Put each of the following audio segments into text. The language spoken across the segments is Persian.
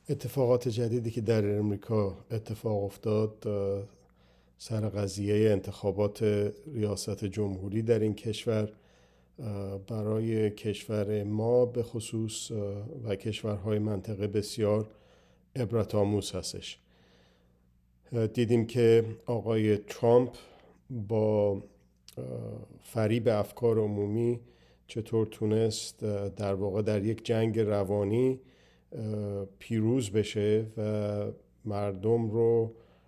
اتفاقات جدیدی که در امریکا اتفاق افتاد سر قضیه انتخابات ریاست جمهوری در این کشور برای کشور ما به خصوص و کشورهای منطقه بسیار عبرت آموز هستش. دیدیم که آقای ترامپ با فریب افکار عمومی چطور تونست در واقع در یک جنگ روانی پیروز بشه و مردم رو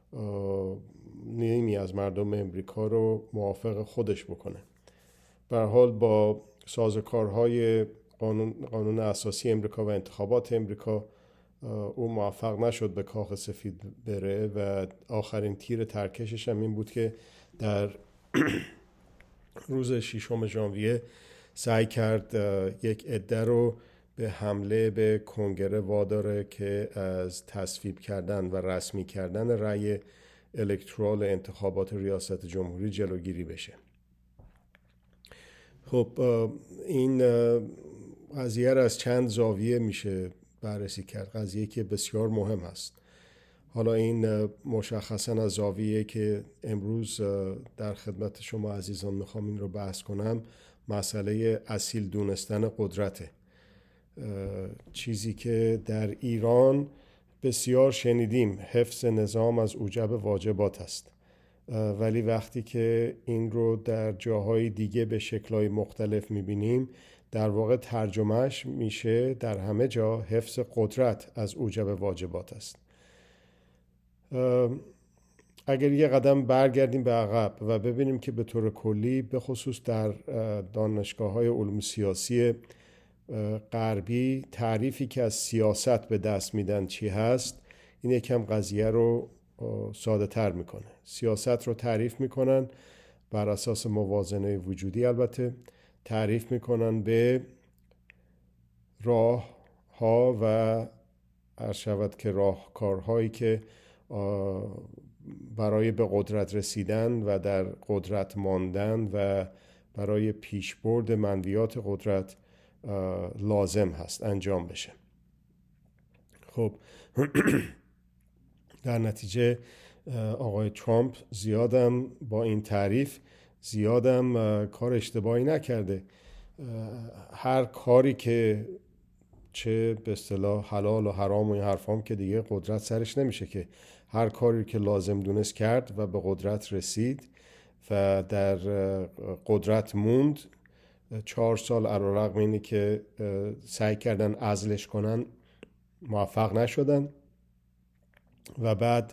نیمی از مردم امریکا رو موافق خودش بکنه. به هر حال با سازوکارهای قانون اساسی امریکا و انتخابات امریکا او موفق نشد به کاخ سفید بره و آخرین تیر ترکشش هم این بود که در روز 6 ژانویه سعی کرد یک عده رو به حمله به کنگره واداره که از تصویب کردن و رسمی کردن رأی الکترال انتخابات ریاست جمهوری جلوگیری بشه. خب این قضیه را از چند زاویه میشه بررسی کرد، قضیه که بسیار مهم است. حالا این مشخصا از زاویه که امروز در خدمت شما عزیزان میخوام این رو بحث کنم، مسئله اصیل دونستن قدرته. چیزی که در ایران بسیار شنیدیم، حفظ نظام از اوجب واجبات است، ولی وقتی که این رو در جاهای دیگه به شکل‌های مختلف میبینیم، در واقع ترجمهش میشه در همه جا حفظ قدرت از اوجب واجبات است. اگر یه قدم برگردیم به عقب و ببینیم که به طور کلی به خصوص در دانشگاه‌های علوم سیاسی غربی تعریفی که از سیاست به دست میدن چی هست، این یکم قضیه رو ساده تر میکنه. سیاست رو تعریف میکنن بر اساس موازنه وجودی، البته تعریف میکنن به راه ها و عرض شود که راهکارهایی که برای به قدرت رسیدن و در قدرت ماندن و برای پیشبرد منویات قدرت لازم هست انجام بشه. خب در نتیجه آقای ترامپ زیادم با این تعریف زیادم کار اشتباهی نکرده. هر کاری که چه به اصطلاح حلال و حرام و این حرفام که دیگه قدرت سرش نمیشه، که هر کاری که لازم دونست کرد و به قدرت رسید و در قدرت موند. 4 سال علیرغم اینی که سعی کردن عزلش کنن موفق نشدن و بعد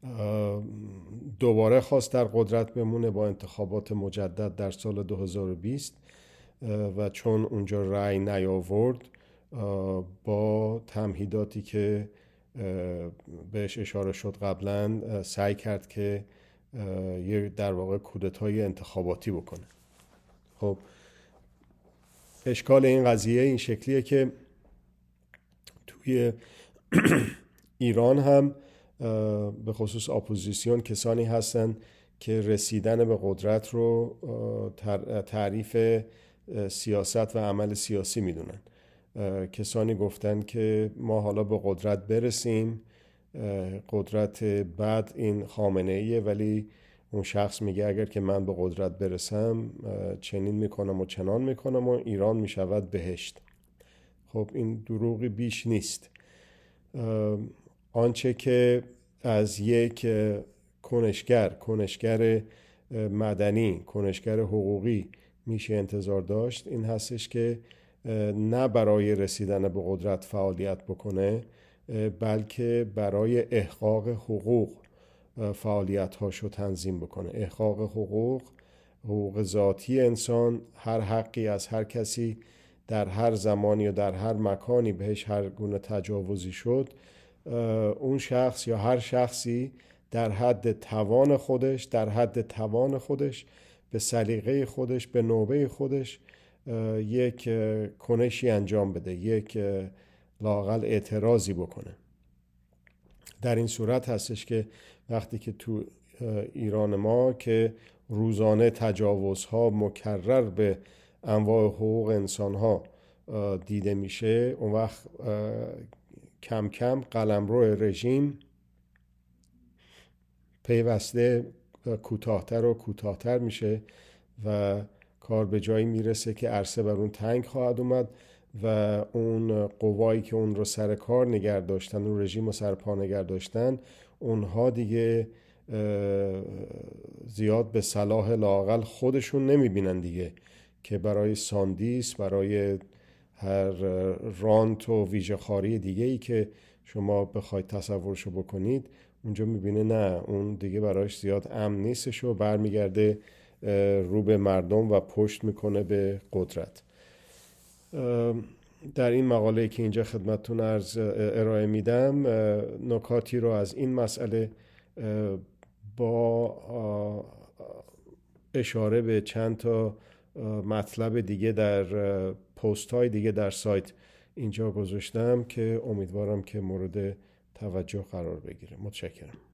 دوباره خواست در قدرت بمونه با انتخابات مجدد در سال 2020 و چون اونجا رأی نیاورد با تمهیداتی که بهش اشاره شد قبلا سعی کرد که یه در واقع کودتای انتخاباتی بکنه. خب اشکال این قضیه این شکلیه که توی ایران هم به خصوص اپوزیسیون کسانی هستن که رسیدن به قدرت رو تعریف سیاست و عمل سیاسی میدونن. کسانی گفتن که ما حالا به قدرت برسیم، قدرت بعد این خامنه ایه، ولی اون شخص میگه اگر که من به قدرت برسم چنین میکنم و چنان میکنم و ایران میشود بهشت. خب این دروغی بیش نیست. آنچه که از یک کنشگر مدنی، کنشگر حقوقی میشه انتظار داشت این هستش که نه برای رسیدن به قدرت فعالیت بکنه، بلکه برای احقاق حقوق فعالیت هاشو تنظیم بکنه. احقاق حقوق ذاتی انسان، هر حقی از هر کسی در هر زمانی و در هر مکانی بهش هر گونه تجاوزی شد، اون شخص یا هر شخصی در حد توان خودش به سلیقه خودش به نوبه خودش یک کنشی انجام بده، یک لااقل اعتراضی بکنه. در این صورت هستش که وقتی که تو ایران ما که روزانه تجاوزها مکرر به انواع حقوق انسانها دیده میشه، اون وقت کم کم قلمرو رژیم پیوسته کوتاهتر و کوتاهتر میشه و کار به جایی میرسه که عرصه بر اون تنگ خواهد اومد و اون قوایی که اون رو سر کار نگه داشتن، اون رژیم رو سر پا نگه داشتن، اونها دیگه زیاد به صلاح لااقل خودشون نمیبینن دیگه که برای ساندیس، برای هر رانت و ویژه خاری دیگه ای که شما بخواید تصورشو بکنید، اونجا میبینه نه، اون دیگه برایش زیاد امن نیستش و برمیگرده رو به مردم و پشت میکنه به قدرت. در این مقاله که اینجا خدمتتون ارائه میدم نکاتی رو از این مسئله با اشاره به چند تا مطلب دیگه در پست های دیگه در سایت اینجا گذاشتم که امیدوارم که مورد توجه قرار بگیره. متشکرم.